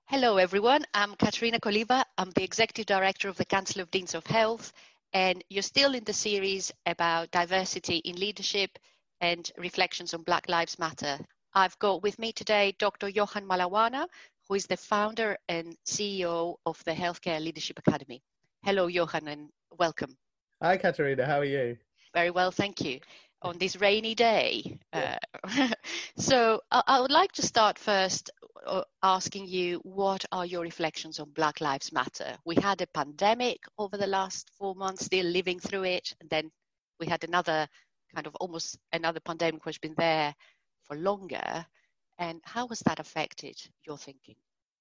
Hello, everyone. I'm Katerina Koliva. I'm the Executive Director of the Council of Deans of Health, and you're still in the series about diversity in leadership and reflections on Black Lives Matter. I've got with me today Dr. Johan Malawana, who is the founder and CEO of the Healthcare Leadership Academy. Hello, Johan, and welcome. Hi, Katerina. How are you? Very well, thank you. On this rainy day. So I would like to start first asking you, what are your reflections on Black Lives Matter? We had a pandemic over the last 4 months, still living through it. And then we had another kind of almost another pandemic which has been there for longer. And how has that affected your thinking?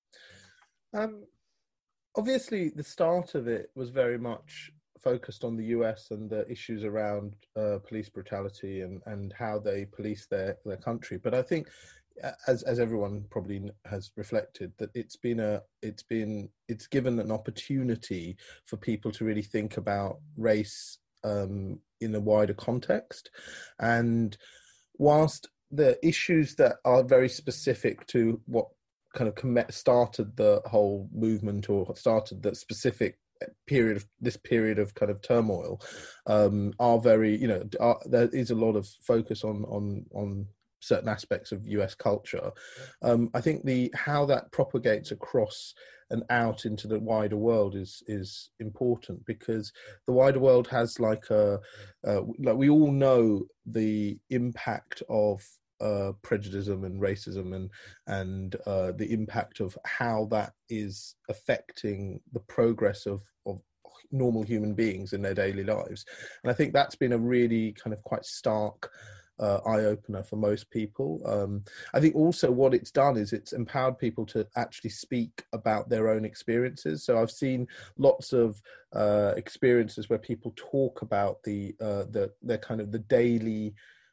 Obviously, the start of it was very much focused on the US and the issues around police brutality and how they police their country. But I think, as everyone probably has reflected, that it's given an opportunity for people to really think about race in a wider context. And whilst the issues that are very specific to what kind of started the whole movement or started the specific period of kind of turmoil are very, there is a lot of focus on certain aspects of US culture. I think how that propagates across and out into the wider world is important, because the wider world has like we all know the impact of prejudice and racism and the impact of how that is affecting the progress of normal human beings in their daily lives. And I think that's been a really kind of quite stark eye-opener for most people. I think also what it's done is it's empowered people to actually speak about their own experiences. So I've seen lots of experiences where people talk about their kind of the daily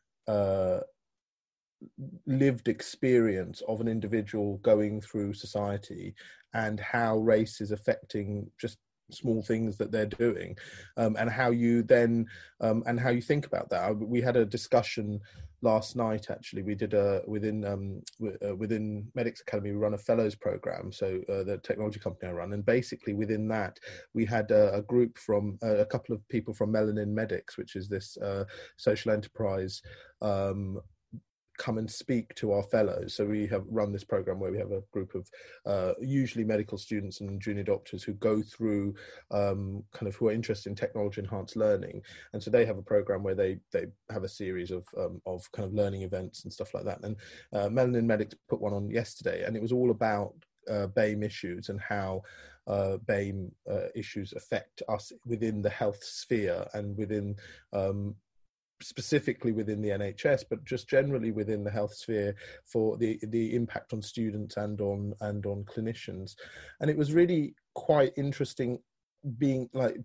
lived experience of an individual going through society and how race is affecting just small things that they're doing, and how you then and how you think about that. We had a discussion last night, actually. We did within Medics Academy, we run a fellows program, so the technology company I run, and basically within that we had a group from a couple of people from Melanin Medics, which is this social enterprise, come and speak to our fellows. So we have run this program where we have a group of usually medical students and junior doctors who go through kind of who are interested in technology enhanced learning, and so they have a program where they have a series of kind of learning events and stuff like that. And Melanin Medics put one on yesterday, and it was all about BAME issues and how BAME issues affect us within the health sphere and within specifically within the NHS, but just generally within the health sphere, for the impact on students and on clinicians. And it was really quite interesting being like,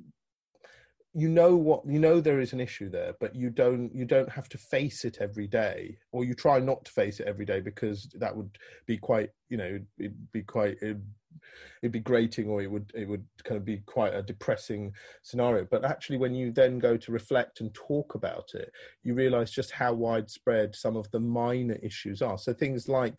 there is an issue there, but you don't have to face it every day, or you try not to face it every day, because that would be quite, it'd be grating, or it would kind of be quite a depressing scenario. But actually, when you then go to reflect and talk about it, you realize just how widespread some of the minor issues are. So things like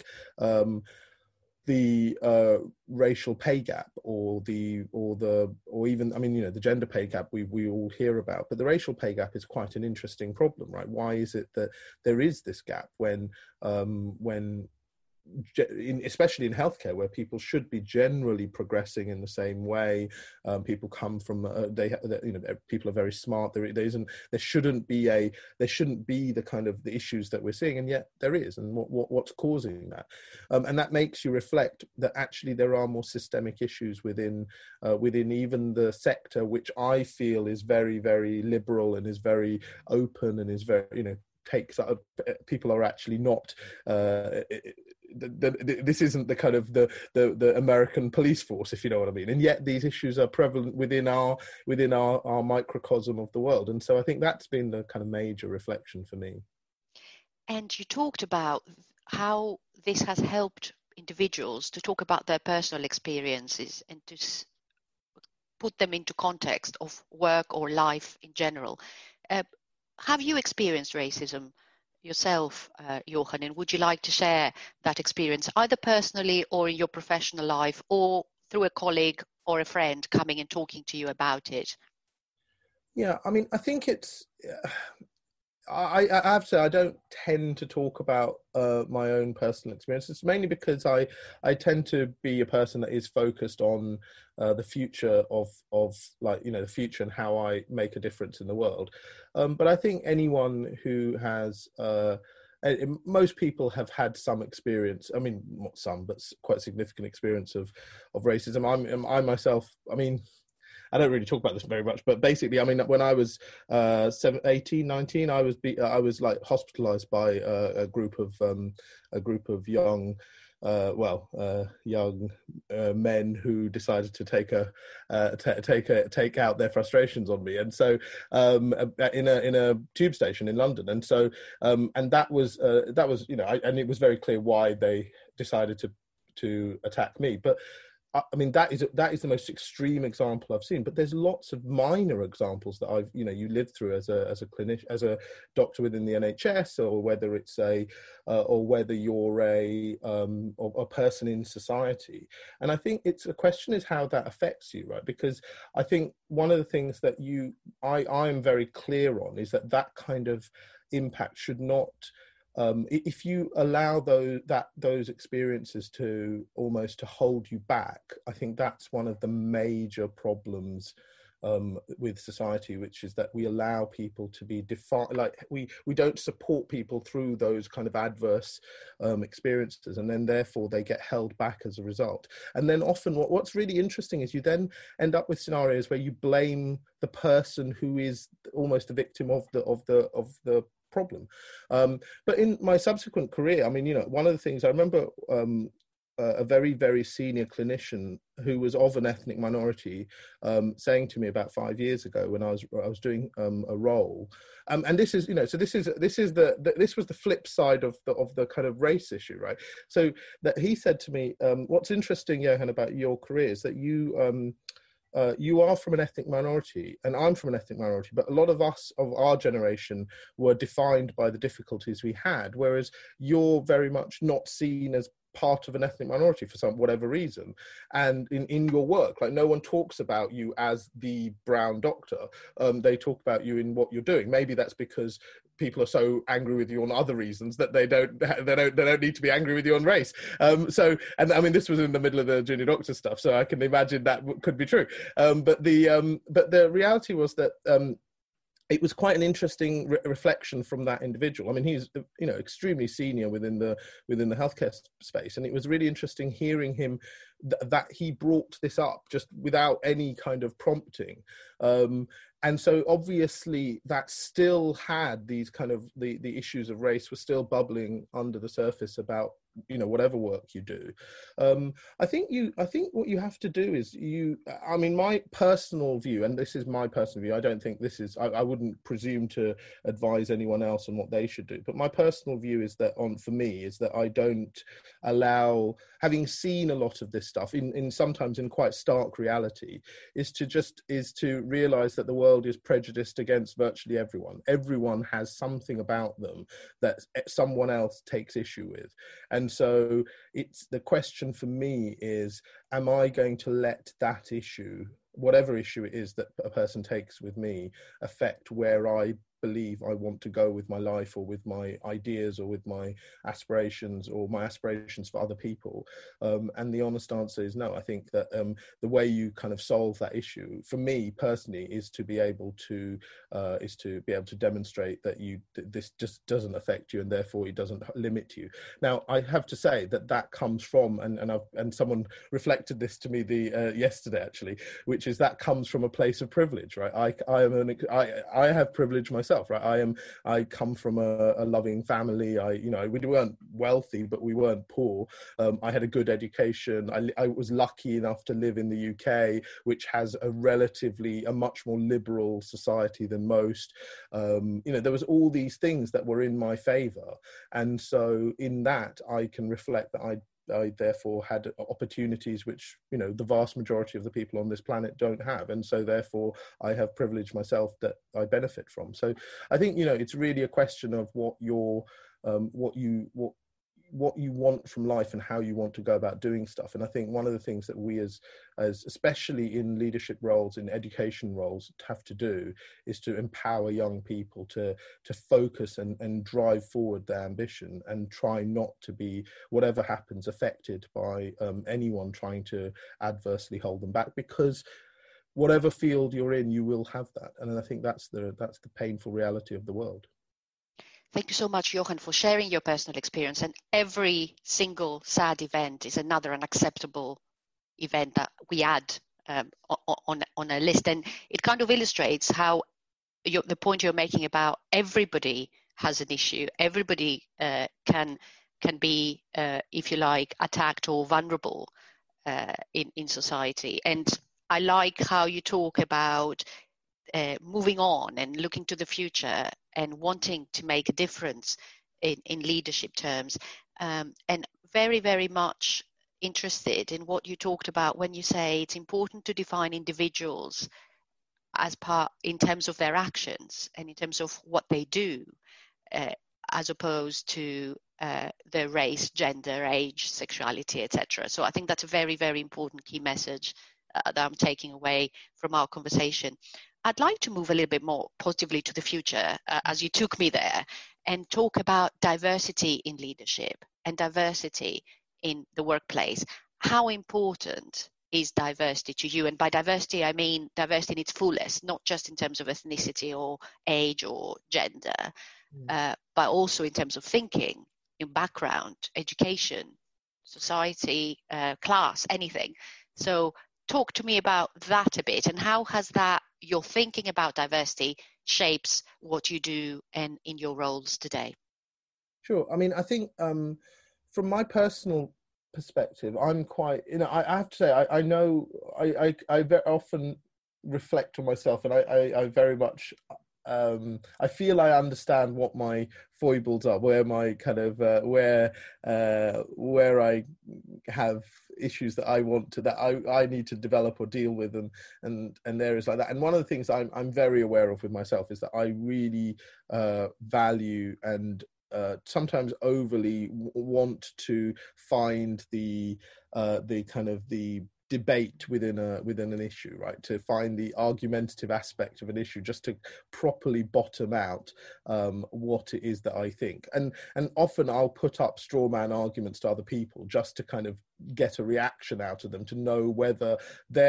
the racial pay gap, or even, I mean, the gender pay gap we all hear about, but the racial pay gap is quite an interesting problem, right? Why is it that there is this gap when especially in healthcare, where people should be generally progressing in the same way? People come from people are very smart. There shouldn't be the kind of the issues that we're seeing, and yet there is. And what's causing that? And that makes you reflect that actually there are more systemic issues within even the sector, which I feel is very, very liberal and is very open and is very, takes up. People are actually not. This isn't the kind of the American police force, if you know what I mean. And yet these issues are prevalent within our microcosm of the world. And so I think that's been the kind of major reflection for me. And you talked about how this has helped individuals to talk about their personal experiences and to put them into context of work or life in general. Have you experienced racism yourself, Johan, and would you like to share that experience either personally or in your professional life, or through a colleague or a friend coming and talking to you about it? Yeah, I mean, I think it's. I have to say, I don't tend to talk about my own personal experiences, mainly because I tend to be a person that is focused on the future of like, you know, the future and how I make a difference in the world. But I think anyone who has most people have had some experience. I mean, not some, but quite significant experience of racism. I myself, I mean, I don't really talk about this very much, but basically, I mean, when I was 18, 19, I was like hospitalized by a group of young young men who decided to take out their frustrations on me, and so in a tube station in London, and so and that was you know, and it was very clear why they decided to attack me, but I mean, that is the most extreme example I've seen, but there's lots of minor examples that I've, you know, you lived through as a clinician, as a doctor within the NHS, or whether it's or whether you're a person in society. And I think the question is how that affects you, right? Because I think one of the things that I am very clear on is that kind of impact should not. If you allow those experiences to almost to hold you back, I think that's one of the major problems with society, which is that we allow people to be defined, like we don't support people through those kind of adverse experiences, and then therefore they get held back as a result. And then often what's really interesting is you then end up with scenarios where you blame the person who is almost the victim of the problem. But in my subsequent career, I mean, you know, one of the things I remember, a very, very senior clinician who was of an ethnic minority saying to me about 5 years ago when I was doing a role, and this is, you know, so this was the flip side of the kind of race issue, right? So that he said to me, what's interesting, Johan, about your career is that you are from an ethnic minority, and I'm from an ethnic minority, but a lot of us of our generation were defined by the difficulties we had, whereas you're very much not seen as part of an ethnic minority for whatever reason. And in your work, like, no one talks about you as the brown doctor. They talk about you in what you're doing. Maybe that's because people are so angry with you on other reasons that they don't need to be angry with you on race. So, and I mean, this was in the middle of the junior doctor stuff, so I can imagine that could be true. But the reality was that it was quite an interesting reflection from that individual. I mean, he's, you know, extremely senior within the healthcare space, and it was really interesting hearing him that he brought this up just without any kind of prompting. And so obviously that still had these kind of the issues of race were still bubbling under the surface about, you know, whatever work you do. I think what you have to do is I mean, my personal view, and this is my personal view, I don't think this is, I wouldn't presume to advise anyone else on what they should do, but my personal view is that for me is that I don't allow, having seen a lot of this stuff in sometimes in quite stark reality, is to realize that the world is prejudiced against virtually everyone. Everyone has something about them that someone else takes issue with. And so it's the question for me is, am I going to let that issue, whatever issue it is that a person takes with me, affect where I believe I want to go with my life, or with my ideas, or with my aspirations, or my aspirations for other people? And the honest answer is no. I think that the way you kind of solve that issue, for me personally, is to be able to demonstrate that this just doesn't affect you, and therefore it doesn't limit you. Now, I have to say that comes from, and someone reflected this to me yesterday actually, which is that comes from a place of privilege, right? I have privilege myself, right? I come from a loving family. We weren't wealthy, but we weren't poor. I had a good education. I was lucky enough to live in the UK, which has a much more liberal society than most. There was all these things that were in my favor, and so in that I can reflect that therefore had opportunities which, you know, the vast majority of the people on this planet don't have, and so therefore I have privilege myself that I benefit from. So I think, you know, it's really a question of what you want from life and how you want to go about doing stuff. And I think one of the things that we as especially in leadership roles, in education roles, have to do is to empower young people to focus and drive forward their ambition, and try not to be, whatever happens, affected by anyone trying to adversely hold them back, because whatever field you're in, you will have that. And I think that's the painful reality of the world. Thank you so much, Johan, for sharing your personal experience. And every single sad event is another unacceptable event that we add on a list. And it kind of illustrates how the point you're making about everybody has an issue. Everybody can be, if you like, attacked or vulnerable in society. And I like how you talk about moving on and looking to the future and wanting to make a difference in leadership terms, and very, very much interested in what you talked about when you say it's important to define individuals as part in terms of their actions and in terms of what they do, as opposed to their race, gender, age, sexuality, etc. So I think that's a very, very important key message that I'm taking away from our conversation. I'd like to move a little bit more positively to the future, as you took me there, and talk about diversity in leadership and diversity in the workplace. How important is diversity to you? And by diversity, I mean diversity in its fullest, not just in terms of ethnicity or age or gender, but also in terms of thinking, in background, education, society, class, anything. So talk to me about that a bit, and how has that, your thinking about diversity, shapes what you do and in your roles today? Sure. I mean, I think from my personal perspective, I'm quite, you know, I have to say, I know I very often reflect on myself, and I very much I feel I understand what my foibles are, where my kind of where I have issues that I want to, that I need to develop or deal with, and areas like that. And one of the things I'm very aware of with myself is that I really value and sometimes overly want to find the kind of the debate within an issue, right? To find the argumentative aspect of an issue, just to properly bottom out what it is that I think. And often I'll put up straw man arguments to other people just to kind of get a reaction out of them, to know whether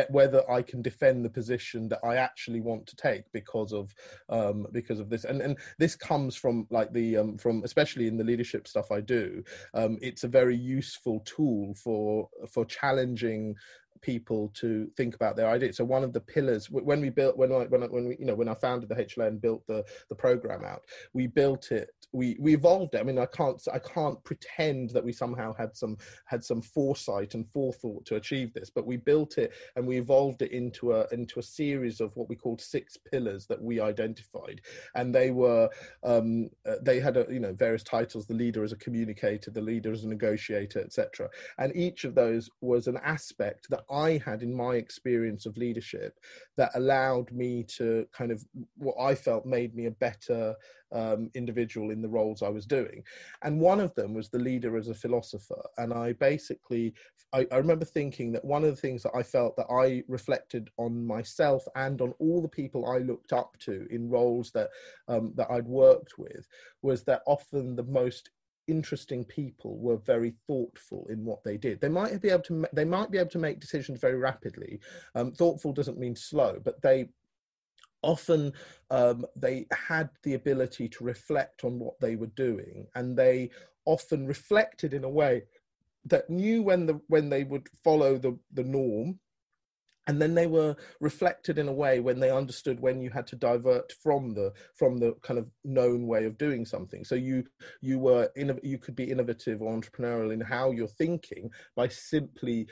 I can defend the position that I actually want to take because of this. And this comes from like from especially in the leadership stuff I do. It's a very useful tool for challenging people to think about their ideas. So one of the pillars when we when I founded the HLN and built the program out, we built it, we evolved it. I mean, I can't pretend that we somehow had some foresight and forethought to achieve this, but we built it and we evolved it into a series of what we called 6 pillars that we identified. And they were they had various titles: the leader as a communicator, the leader as a negotiator, etc. And each of those was an aspect that I had in my experience of leadership that allowed me to kind of, what I felt made me a better individual in the roles I was doing. And one of them was the leader as a philosopher. And I remember thinking that one of the things that I felt that I reflected on myself and on all the people I looked up to in roles that I'd worked with, was that often the most interesting people were very thoughtful in what they did. They might be able to make decisions very rapidly. Thoughtful doesn't mean slow, but they often they had the ability to reflect on what they were doing, and they often reflected in a way that knew when they would follow the norm. And then they were reflected in a way when they understood when you had to divert from the kind of known way of doing something. So you could be innovative or entrepreneurial in how you're thinking by simply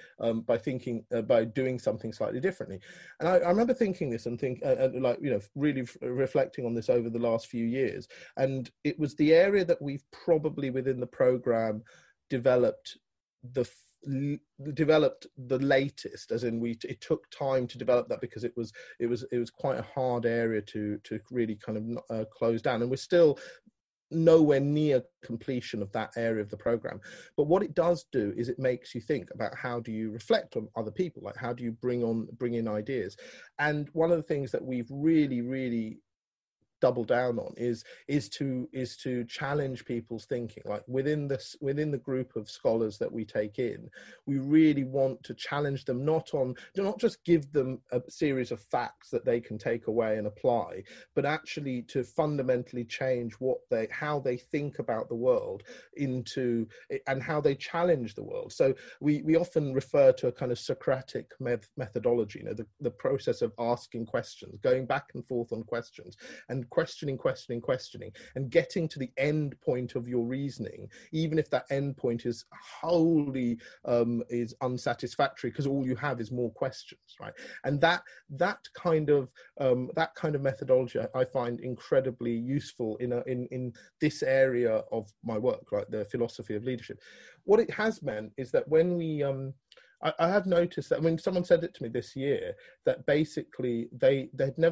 by doing something slightly differently. And I remember thinking this and really reflecting on this over the last few years. And it was the area that we've probably within the program developed developed the latest, as in it took time to develop that, because it was quite a hard area to really kind of close down, and we're still nowhere near completion of that area of the program. But what it does do is it makes you think about how do you reflect on other people, like how do you bring in ideas. And one of the things that we've really double down on is to challenge people's thinking. Like within the group of scholars that we take in, we really want to challenge them, not just give them a series of facts that they can take away and apply, but actually to fundamentally change how they think about the world and how they challenge the world. So we often refer to a kind of Socratic methodology, the process of asking questions, going back and forth on questions, and questioning, and getting to the end point of your reasoning, even if that end point is wholly is unsatisfactory, because all you have is more questions, right? And that kind of methodology I find incredibly useful in this area of my work, like the philosophy of leadership. What it has meant is that when we I have noticed that, I mean, someone said it to me this year, that basically they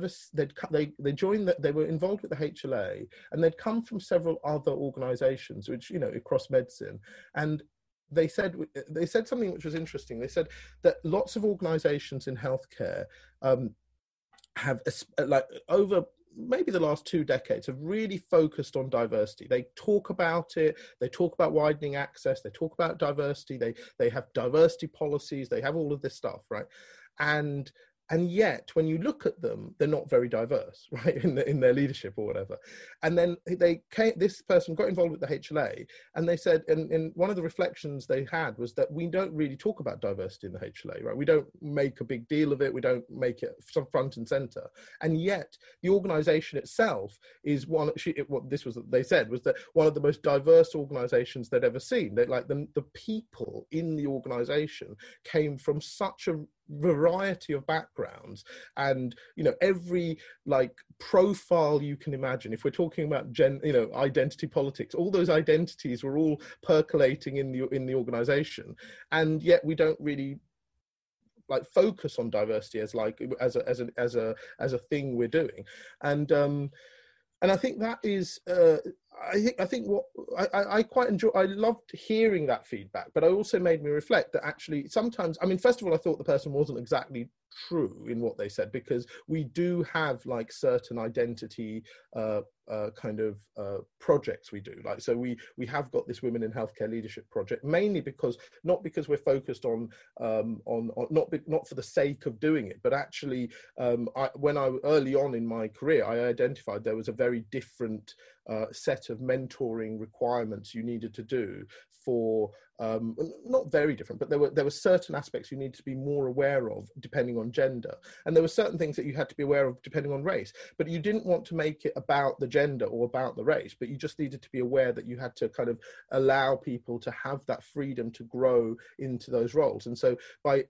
were involved with the HLA, and they'd come from several other organizations, which, across medicine. And they said something which was interesting. They said that lots of organizations in healthcare have, like, over maybe the last 2 decades, have really focused on diversity. They talk about it, they talk about widening access, they talk about diversity, they have diversity policies, they have all of this stuff, right? And yet, when you look at them, they're not very diverse, right, in their leadership or whatever. And then this person got involved with the HLA, and they said, and one of the reflections they had was that we don't really talk about diversity in the HLA, right? We don't make a big deal of it. We don't make it front and center. And yet, the organization itself is they said was that one of the most diverse organizations they'd ever seen. The people in the organization came from such a variety of backgrounds, and every profile you can imagine. If we're talking about identity politics, all those identities were all percolating in the organization, and yet we don't really focus on diversity as a thing we're doing. And I think that is I think what I quite enjoy, I loved hearing that feedback, but it also made me reflect that actually sometimes, I mean, first of all, I thought the person wasn't exactly true in what they said, because we do have certain identity projects we do. So we have got this Women in Healthcare Leadership project, mainly not because we're focused on not for the sake of doing it, but actually when I early on in my career, I identified there was a very different set of mentoring requirements you needed to do for not very different, but there were certain aspects you needed to be more aware of depending on gender, and there were certain things that you had to be aware of depending on race. But you didn't want to make it about the gender or about the race, but you just needed to be aware that you had to kind of allow people to have that freedom to grow into those roles. And so by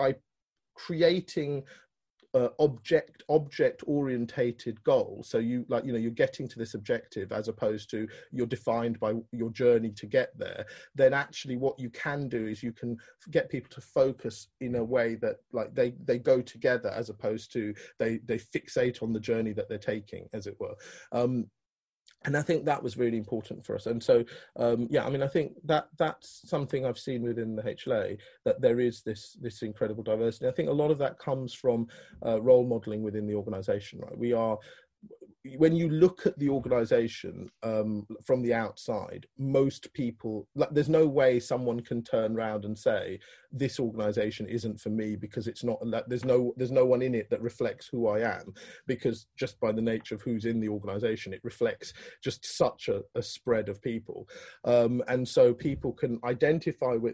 creating object orientated goals, so you're getting to this objective as opposed to you're defined by your journey to get there, then actually what you can do is you can get people to focus in a way that they go together, as opposed to they fixate on the journey that they're taking, as it were. And I think that was really important for us. And so, I think that's something I've seen within the HLA, that there is this incredible diversity. I think a lot of that comes from role modeling within the organization, right? When you look at the organization from the outside, most people, there's no way someone can turn around and say this organization isn't for me, because it's not, there's no one in it that reflects who I am, because just by the nature of who's in the organization, it reflects just such a spread of people, and so people can identify with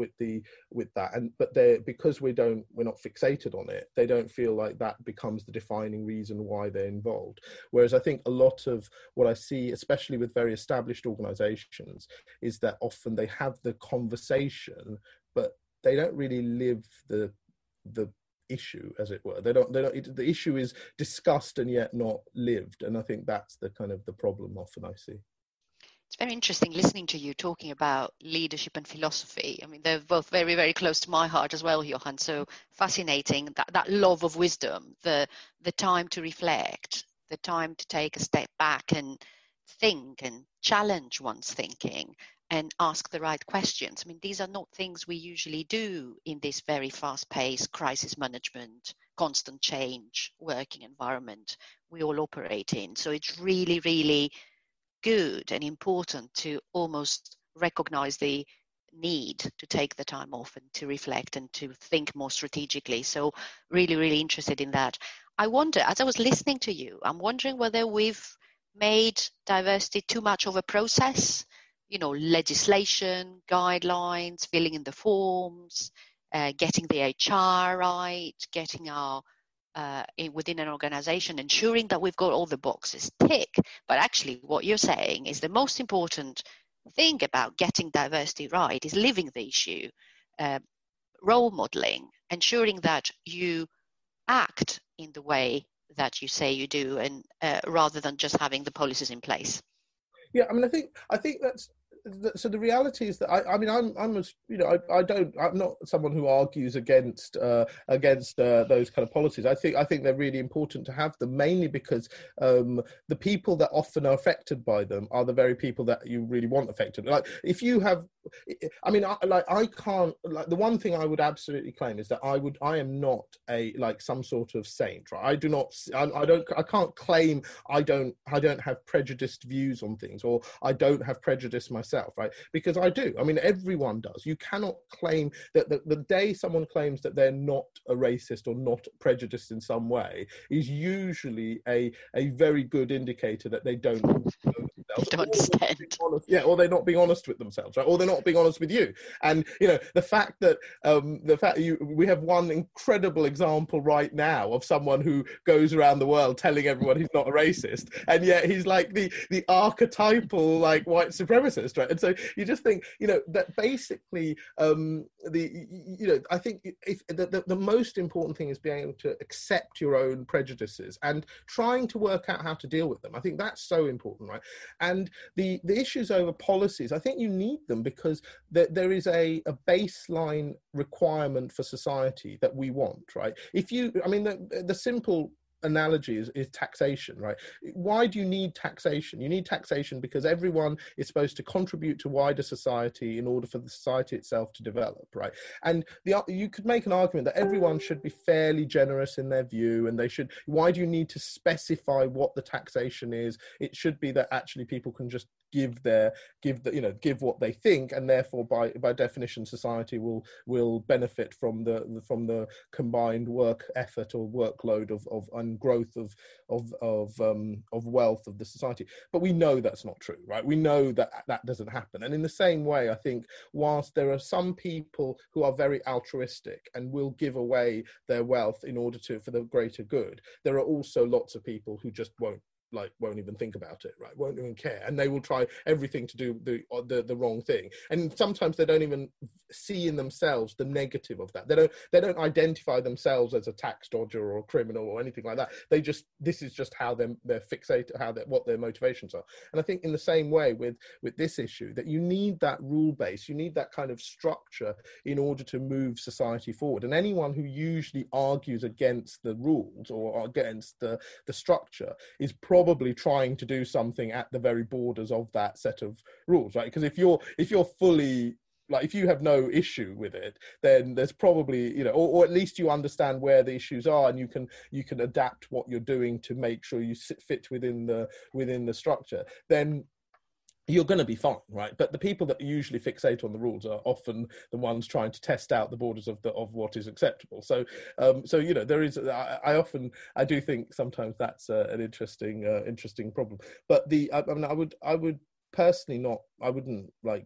that, but because we're not fixated on it, they don't feel like that becomes the defining reason why they're involved. Whereas I think a lot of what I see, especially with very established organizations, is that often they have the conversation, but they don't really live the issue, as it were. The issue is discussed and yet not lived. And I think that's the kind of the problem often I see. It's very interesting listening to you talking about leadership and philosophy. I mean, they're both very, very close to my heart as well, Johan. So fascinating, that love of wisdom, the time to reflect, the time to take a step back and think and challenge one's thinking and ask the right questions. I mean, these are not things we usually do in this very fast-paced crisis management, constant change working environment we all operate in. So it's really, really good and important to almost recognize the need to take the time off and to reflect and to think more strategically. So really, really interested in that. I wonder, as I was listening to you, I'm wondering whether we've made diversity too much of a process, legislation, guidelines, filling in the forms, getting the HR right, getting our within an organization, ensuring that we've got all the boxes tick. But actually what you're saying is the most important thing about getting diversity right is living the issue, role modeling, ensuring that you act in the way that you say you do, and rather than just having the policies in place. Yeah, I mean, I think that's so. The reality is that I'm not someone who argues against those kind of policies. I think they're really important to have them, mainly because the people that often are affected by them are the very people that you really want affected. Like if you have, I can't, like, the one thing I would absolutely claim is that I am not some sort of saint, right? I can't claim I don't have prejudiced views on things, or I don't have prejudice myself, right? Because I do. I mean, everyone does. You cannot claim that the day someone claims that they're not a racist or not prejudiced in some way is usually a very good indicator that they don't know themselves. They don't understand. Or they're not being honest with themselves, right? Or they're not being honest with you. And the fact that we have one incredible example right now of someone who goes around the world telling everyone he's not a racist, and yet he's like the archetypal like white supremacist, right? And so you just think that basically I think if the most important thing is being able to accept your own prejudices and trying to work out how to deal with them. I think that's so important, right? And the issues over policies, I think you need them because there is a baseline requirement for society that we want, right? The simple analogy is taxation, right? Why do you need taxation? You need taxation because everyone is supposed to contribute to wider society in order for the society itself to develop, right? And you could make an argument that everyone should be fairly generous in their view, and why do you need to specify what the taxation is? It should be that actually people can just give what they think, and therefore by definition society will benefit from the combined work effort or workload of and growth of wealth of the society. But we know that's not true, right? We know that doesn't happen. And in the same way, I think whilst there are some people who are very altruistic and will give away their wealth in order for the greater good, there are also lots of people who just won't even think about it, right? Won't even care, and they will try everything to do the wrong thing. And sometimes they don't even see in themselves the negative of that. They don't identify themselves as a tax dodger or a criminal or anything like that. This is just how they're fixated, what their motivations are. And I think in the same way with this issue, that you need that rule base, you need that kind of structure in order to move society forward. And anyone who usually argues against the rules or against the structure is probably trying to do something at the very borders of that set of rules, right? Because if you're fully, like, if you have no issue with it, then there's probably, or at least you understand where the issues are, and you can adapt what you're doing to make sure you fit within the structure, then you're going to be fine, right? But the people that usually fixate on the rules are often the ones trying to test out the borders of what is acceptable. So there is. I do think sometimes that's an interesting problem. But I would personally not. I wouldn't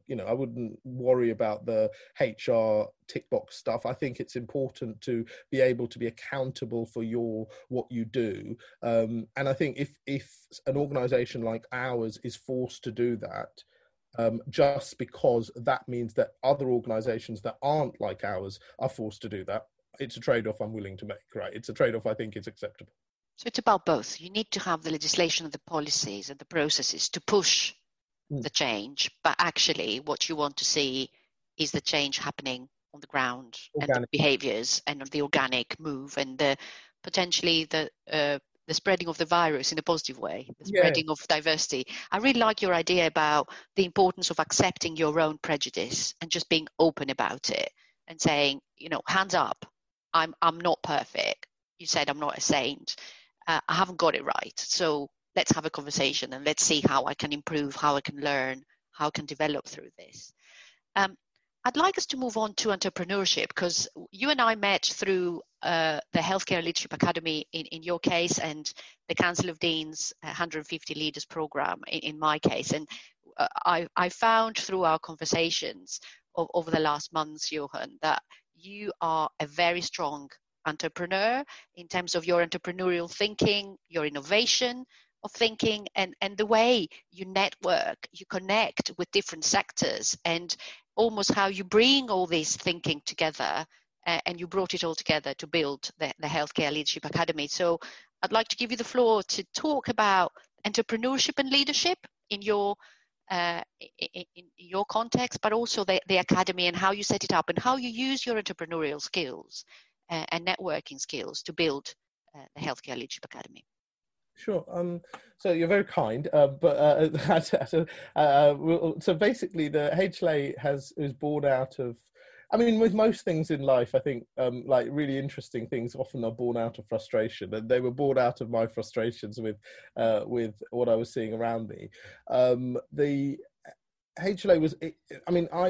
worry about the HR tick box stuff. I think it's important to be able to be accountable for what you do. And I think if an organisation like ours is forced to do that, just because that means that other organisations that aren't like ours are forced to do that, it's a trade-off I'm willing to make, right? It's a trade-off I think is acceptable. So it's about both. You need to have the legislation and the policies and the processes to push the change, but actually what you want to see is the change happening on the ground, organic, and the behaviors and the organic move, and potentially the spreading of the virus in a positive way, the spreading of diversity. I really like your idea about the importance of accepting your own prejudice and just being open about it and saying, hands up, I'm not perfect. You said I'm not a saint. I haven't got it right. So let's have a conversation and let's see how I can improve, how I can learn, how I can develop through this. I'd like us to move on to entrepreneurship, because you and I met through the Healthcare Leadership Academy in your case, and the Council of Deans 150 Leaders Program in my case. And I found through our conversations over the last months, Johan, that you are a very strong entrepreneur in terms of your entrepreneurial thinking, your innovation of thinking, and the way you network, you connect with different sectors, and almost how you bring all this thinking together, and you brought it all together to build the Healthcare Leadership Academy. So I'd like to give you the floor to talk about entrepreneurship and leadership in your context, but also the academy and how you set it up and how you use your entrepreneurial skills and networking skills to build the Healthcare Leadership Academy. Sure. So you're very kind, so basically the HLA is born out of, I mean, with most things in life, I think like really interesting things often are born out of frustration, and they were born out of my frustrations with what I was seeing around me. The HLA was, I mean, I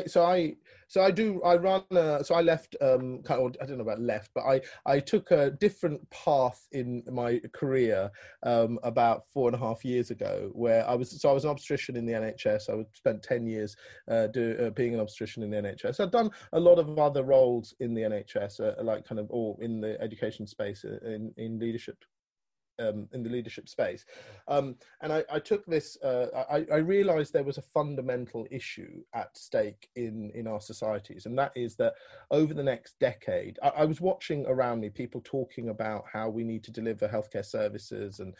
left, I don't know about left, but I took a different path in my career about 4.5 years ago, where I was an obstetrician in the NHS. I spent 10 years being an obstetrician in the NHS. I've done a lot of other roles in the NHS, or in the education space, in leadership. In the leadership space, and I took this. I realised there was a fundamental issue at stake in our societies, and that is that over the next decade, I was watching around me people talking about how we need to deliver healthcare services and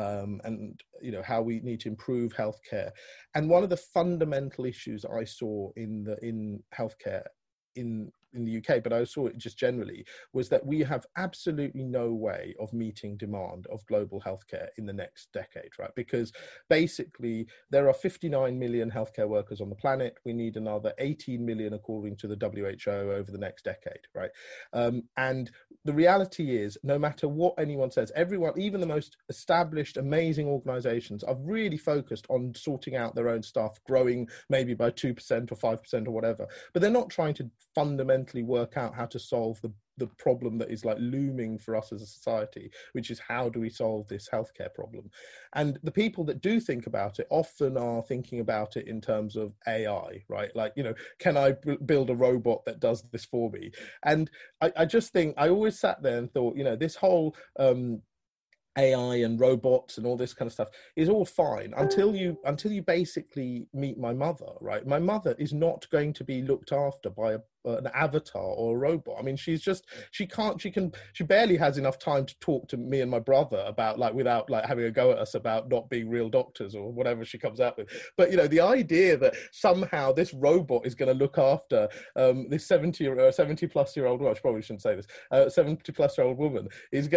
how we need to improve healthcare, and one of the fundamental issues I saw in healthcare in the UK, but I saw it just generally, was that we have absolutely no way of meeting demand of global healthcare in the next decade, right? Because basically there are 59 million healthcare workers on the planet. We need another 18 million according to the WHO over the next decade, right? And the reality is, no matter what anyone says, everyone, even the most established, amazing organizations, are really focused on sorting out their own stuff, growing maybe by 2% or 5% or whatever, but they're not trying to fundamentally work out how to solve the problem that is like looming for us as a society, which is how do we solve this healthcare problem? And the people that do think about it often are thinking about it in terms of AI, right? Like, can I build a robot that does this for me? And I just think, I always sat there and thought, this whole AI and robots and all this kind of stuff is all fine until you basically meet my mother, right? My mother is not going to be looked after by an avatar or a robot. I mean, she barely has enough time to talk to me and my brother about, like, without like having a go at us about not being real doctors or whatever she comes out with. But the idea that somehow this robot is going to look after this 70 plus year old, well, I probably shouldn't say this, 70 plus year old woman is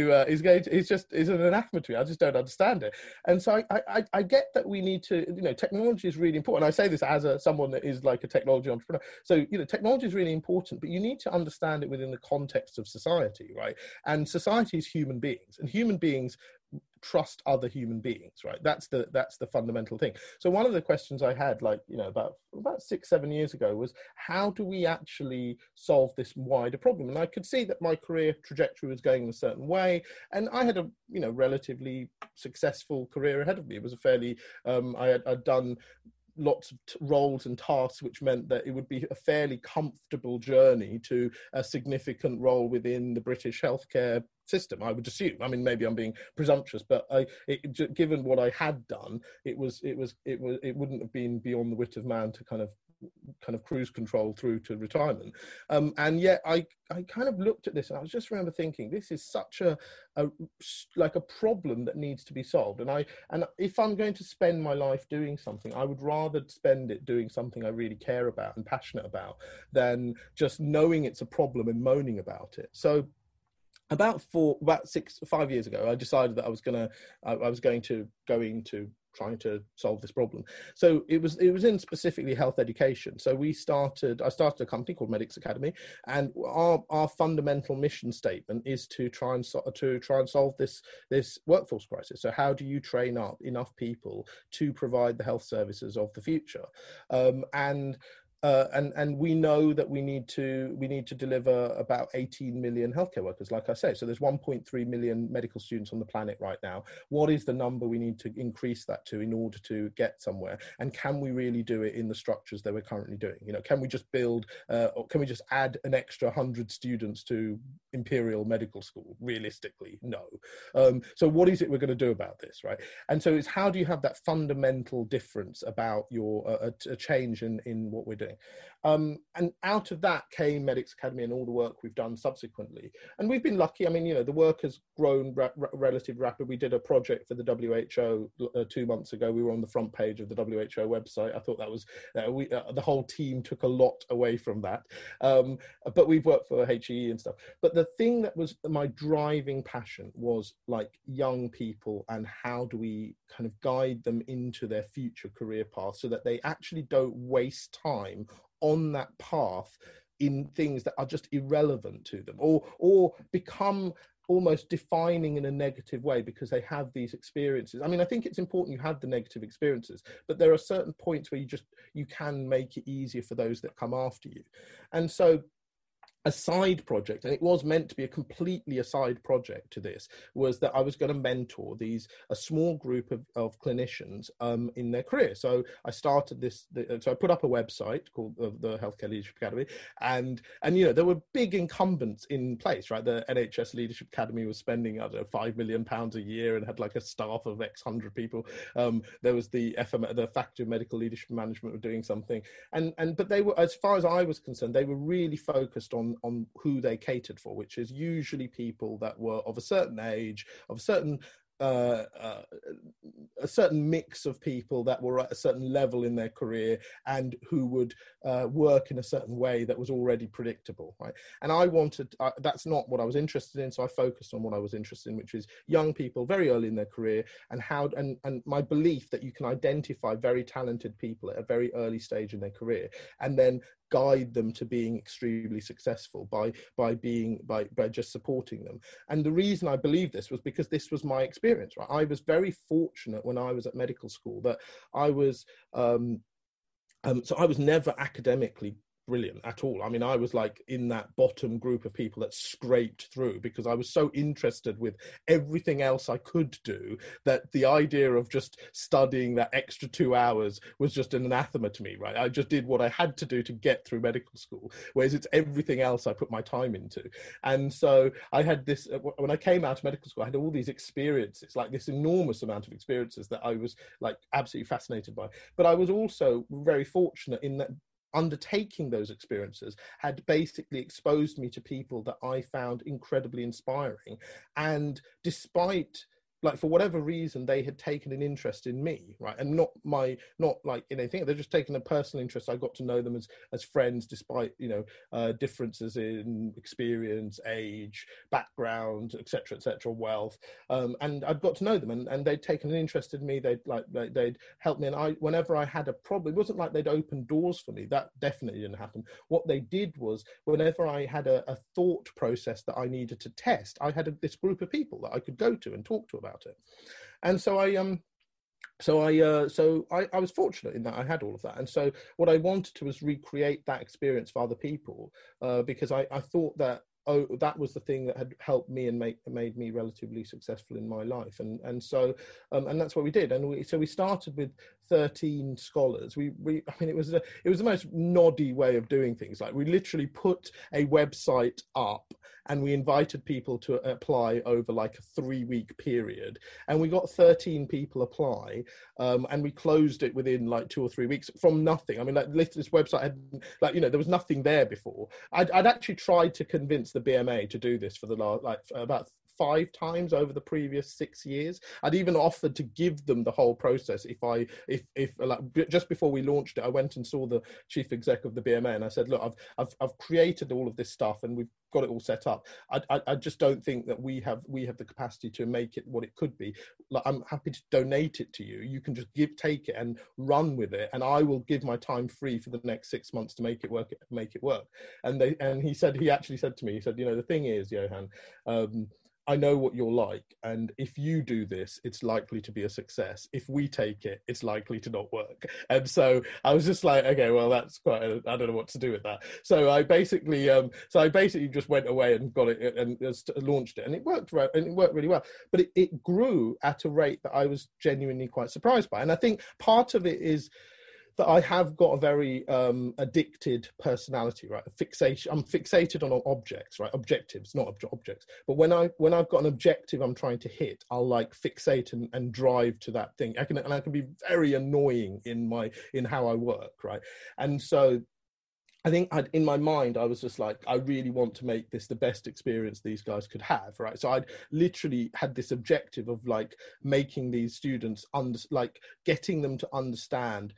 an anathema to me. I just don't understand it. And so I get that we need to, technology is really important. I say this as someone that is like a technology entrepreneur. So, technology is really important, but you need to understand it within the context of society, right? And society is human beings, and human beings trust other human beings, right? That's the fundamental thing. So one of the questions I had, about 6-7 years ago, was how do we actually solve this wider problem? And I could see that my career trajectory was going in a certain way, and I had a relatively successful career ahead of me. It was a fairly I'd done lots of roles and tasks, which meant that it would be a fairly comfortable journey to a significant role within the British healthcare system, I would assume. I mean, maybe I'm being presumptuous, but given what I had done, it wouldn't have been beyond the wit of man to kind of kind of cruise control through to retirement. And yet I kind of looked at this and I was just remember thinking, this is such a problem that needs to be solved. And if I'm going to spend my life doing something, I would rather spend it doing something I really care about and passionate about than just knowing it's a problem and moaning about it. So about 5 years ago, I decided that I was going to go into trying to solve this problem. So it was in specifically health education. So I started a company called Medics Academy, and our fundamental mission statement is to try and solve this workforce crisis. So how do you train up enough people to provide the health services of the future? And we know that we need to deliver about 18 million healthcare workers, like I say. So there's 1.3 million medical students on the planet right now. What is the number we need to increase that to in order to get somewhere? And can we really do it in the structures that we're currently doing? Can we just build, or can we just add an extra 100 students to Imperial Medical School? Realistically, no. So what is it we're going to do about this, right? And so it's how do you have that fundamental difference about your a change in what we're doing? And out of that came Medics Academy and all the work we've done subsequently. And we've been lucky. I mean, the work has grown relatively rapid. We did a project for the WHO 2 months ago. We were on the front page of the WHO website. I thought that was, the whole team took a lot away from that. But we've worked for HEE and stuff. But the thing that was my driving passion was like young people and how do we kind of guide them into their future career path so that they actually don't waste time on that path in things that are just irrelevant to them or become almost defining in a negative way because they have these experiences. I mean, I think it's important you have the negative experiences, but there are certain points where you can make it easier for those that come after you. And so a side project, and it was meant to be a completely a side project to this, was that I was going to mentor a small group of clinicians in their career. So I started so I put up a website called the Healthcare Leadership Academy, and there were big incumbents in place, right? The NHS Leadership Academy was spending, I don't know, £5 million a year and had like a staff of X hundred people. There was the Faculty of Medical Leadership and Management were doing something, but they were, as far as I was concerned, they were really focused on who they catered for, which is usually people that were of a certain age, of a certain mix of people that were at a certain level in their career and who would work in a certain way that was already predictable, right? And that's not what I was interested in, so I focused on what I was interested in, which is young people very early in their career and my belief that you can identify very talented people at a very early stage in their career and then guide them to being extremely successful by just supporting them. And the reason I believe this was because this was my experience, right? I was very fortunate when I was at medical school that I was so I was never academically brilliant at all. I mean, I was like in that bottom group of people that scraped through because I was so interested with everything else I could do that the idea of just studying that extra 2 hours was just an anathema to me, right? I just did what I had to do to get through medical school, whereas it's everything else I put my time into. And so I had this, when I came out of medical school, I had all these experiences, like this enormous amount of experiences that I was like absolutely fascinated by. But I was also very fortunate in that undertaking those experiences had basically exposed me to people that I found incredibly inspiring. And despite, like, for whatever reason, they had taken an interest in me, right? And not like anything, they're just taken a personal interest. I got to know them as friends, despite, differences in experience, age, background, etc., wealth. And I'd got to know them and they'd taken an interest in me. They'd helped me. And whenever I had a problem, it wasn't like they'd open doors for me. That definitely didn't happen. What they did was whenever I had a thought process that I needed to test, I had this group of people that I could go to and talk to about it. And so I was fortunate in that I had all of that. And so what I wanted to was recreate that experience for other people, because I thought that that was the thing that had helped me and made me relatively successful in my life. And so that's what we did. And we started with 13 scholars. I mean, it was the most noddy way of doing things. Like, we literally put a website up and we invited people to apply over like a 3-week period, and we got 13 people apply, and we closed it within like 2 or 3 weeks from nothing. I mean, like, this website had, like, there was nothing there before. I'd actually tried to convince the BMA to do this for the last, like, about 5 times over the previous 6 years. I'd even offered to give them the whole process if like, just before we launched it, I went and saw the chief exec of the BMA and I said, look, I've created all of this stuff and we've got it all set up. I just don't think that we have the capacity to make it what it could be. Like, I'm happy to donate it to you. You can just take it and run with it, and I will give my time free for the next 6 months to make it work. And he actually said to me, he said, the thing is, Johan, I know what you're like, and if you do this, it's likely to be a success. If we take it, it's likely to not work. And so I was just like, okay, well, that's quite I don't know what to do with that. So I basically just went away and got it and launched it, and it worked really well. But it grew at a rate that I was genuinely quite surprised by. And I think part of it is that I have got a very addicted personality, right? Fixation. I'm fixated on objects, right? Objectives, not objects. But when I've got an objective I'm trying to hit, I'll like fixate and drive to that thing. I can be very annoying in how I work, right? And so I think in my mind, I was just like, I really want to make this the best experience these guys could have, right? So I'd literally had this objective of like making these students getting them to understand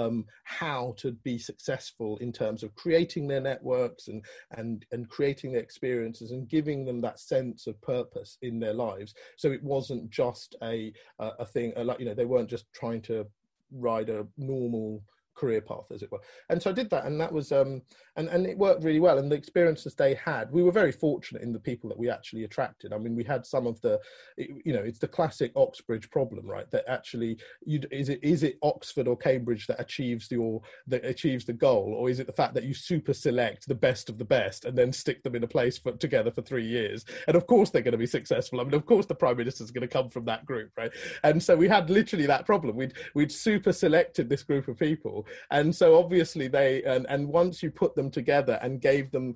how to be successful in terms of creating their networks and creating their experiences and giving them that sense of purpose in their lives. So it wasn't just a thing, like, they weren't just trying to ride a normal career path, as it were. And so I did that, and that was and it worked really well. And the experiences they had, we were very fortunate in the people that we actually attracted. I mean, we had some of the, it's the classic Oxbridge problem, right? That actually, is it Oxford or Cambridge that achieves the goal, or is it the fact that you super select the best of the best and then stick them in a place together for 3 years? And of course they're going to be successful. I mean, of course the Prime Minister is going to come from that group, right? And so we had literally that problem. We'd super selected this group of people. And so obviously they, and once you put them together and gave them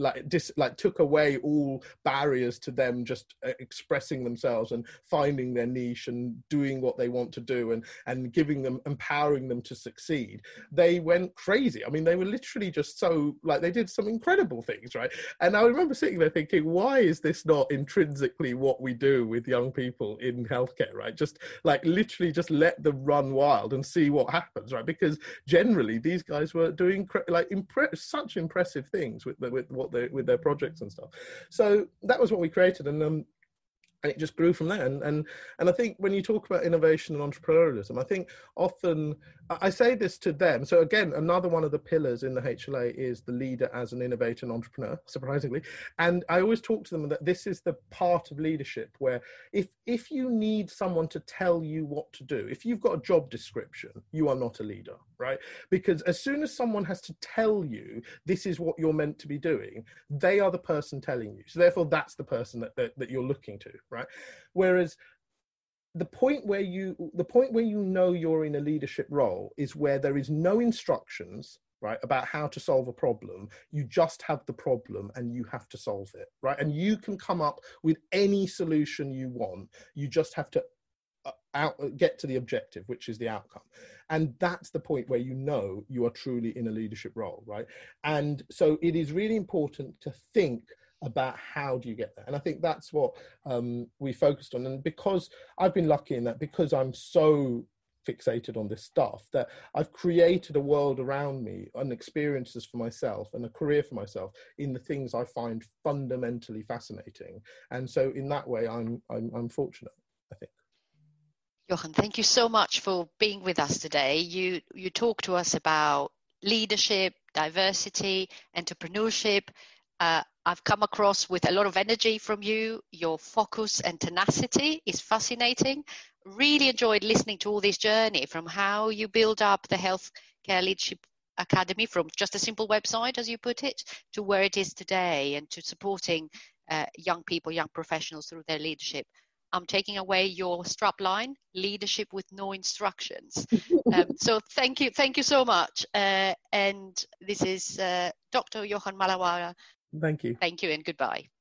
took away all barriers to them just expressing themselves and finding their niche and doing what they want to do and empowering them to succeed, they went crazy. I mean, they were literally just so, like, they did some incredible things, right? And I remember sitting there thinking, why is this not intrinsically what we do with young people in healthcare, right? Just like literally just let them run wild and see what happens, right? Because generally these guys were doing such impressive things with their projects and stuff. So that was what we created, and it just grew from there. And I think when you talk about innovation and entrepreneurialism, I think often I say this to them. So again, another one of the pillars in the HLA is the leader as an innovator and entrepreneur, surprisingly. And I always talk to them that this is the part of leadership where if you need someone to tell you what to do, if you've got a job description, you are not a leader, right? Because as soon as someone has to tell you this is what you're meant to be doing, they are the person telling you. So therefore, that's the person that you're looking to, right? Whereas the point where you know you're in a leadership role is where there is no instructions, right, about how to solve a problem. You just have the problem and you have to solve it, right? And you can come up with any solution you want. You just have to get to the objective, which is the outcome. And that's the point where you know you are truly in a leadership role, right? And so it is really important to think about how do you get there. And I think that's what we focused on. And because I've been lucky in that, because I'm so fixated on this stuff, that I've created a world around me and experiences for myself and a career for myself in the things I find fundamentally fascinating. And so in that way, I'm fortunate, I think. Johan, thank you so much for being with us today. You talk to us about leadership, diversity, entrepreneurship. I've come across with a lot of energy from you. Your focus and tenacity is fascinating. Really enjoyed listening to all this journey from how you build up the healthcare leadership Academy from just a simple website, as you put it, to where it is today, and to supporting young people, young professionals through their leadership. I'm taking away your strapline, leadership with no instructions. So thank you so much. And this is Dr. Johan Malawara. Thank you. Thank you and goodbye.